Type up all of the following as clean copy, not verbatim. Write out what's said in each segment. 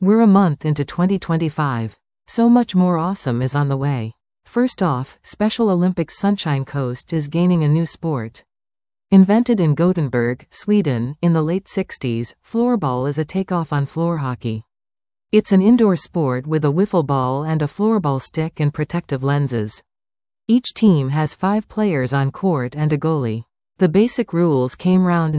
We're a month into 2025. So much more awesome is on the way. First off, Special Olympics Sunshine Coast is gaining a new sport. Invented in Gothenburg, Sweden, in the late 60s, floorball is a takeoff on floor hockey. It's an indoor sport with a wiffle ball and a floorball stick and protective lenses. Each team has 5 players on court and a goalie. The basic rules came round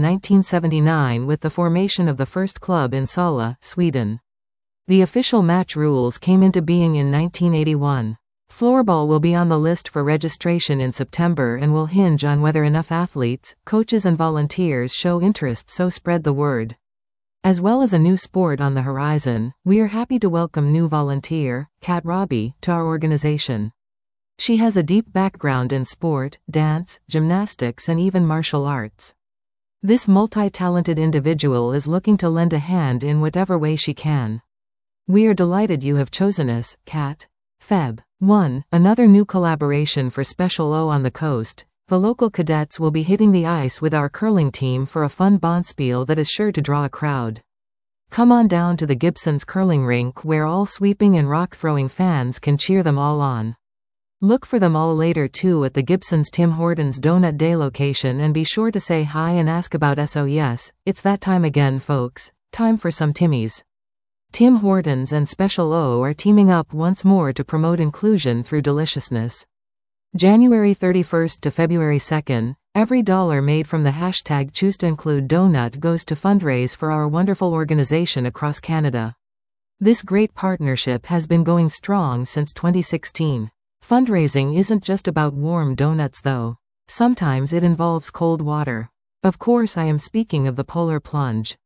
1979 with the formation of the first club in Sala, Sweden. The official match rules came into being in 1981. Floorball will be on the list for registration in September and will hinge on whether enough athletes, coaches and volunteers show interest, so spread the word. As well as a new sport on the horizon, we are happy to welcome new volunteer, Kat Robbie, to our organization. She has a deep background in sport, dance, gymnastics and even martial arts. This multi-talented individual is looking to lend a hand in whatever way she can. We are delighted you have chosen us, Kat. Feb. 1. Another new collaboration for Special O on the coast. The local cadets will be hitting the ice with our curling team for a fun bonspiel that is sure to draw a crowd. Come on down to the Gibsons curling rink where all sweeping and rock-throwing fans can cheer them all on. Look for them all later too at the Gibsons Tim Hortons Donut Day location, and be sure to say hi and ask about SOS. It's that time again, folks. Time for some Timmies. Tim Hortons and Special O are teaming up once more to promote inclusion through deliciousness. January 31st to February 2nd, every dollar made from the hashtag #ChooseToInclude donut goes to fundraise for our wonderful organization across Canada. This great partnership has been going strong since 2016. Fundraising isn't just about warm donuts though. Sometimes it involves cold water. Of course, I am speaking of the polar plunge.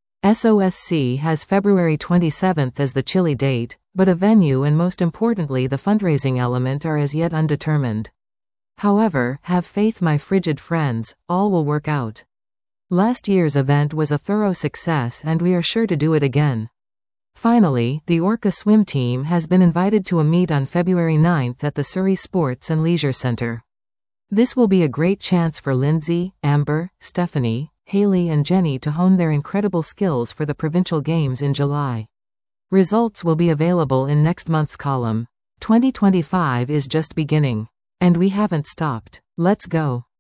SOSC has February 27th as the chilly date, but a venue and most importantly the fundraising element are as yet undetermined. However, have faith my frigid friends, all will work out. Last year's event was a thorough success and we are sure to do it again. Finally, the Orca swim team has been invited to a meet on February 9th at the Surrey Sports and Leisure Centre. This will be a great chance for Lindsay, Amber, Stephanie, Haley and Jenny to hone their incredible skills for the provincial games in July. Results will be available in next month's column. 2025 is just beginning. And we haven't stopped. Let's go.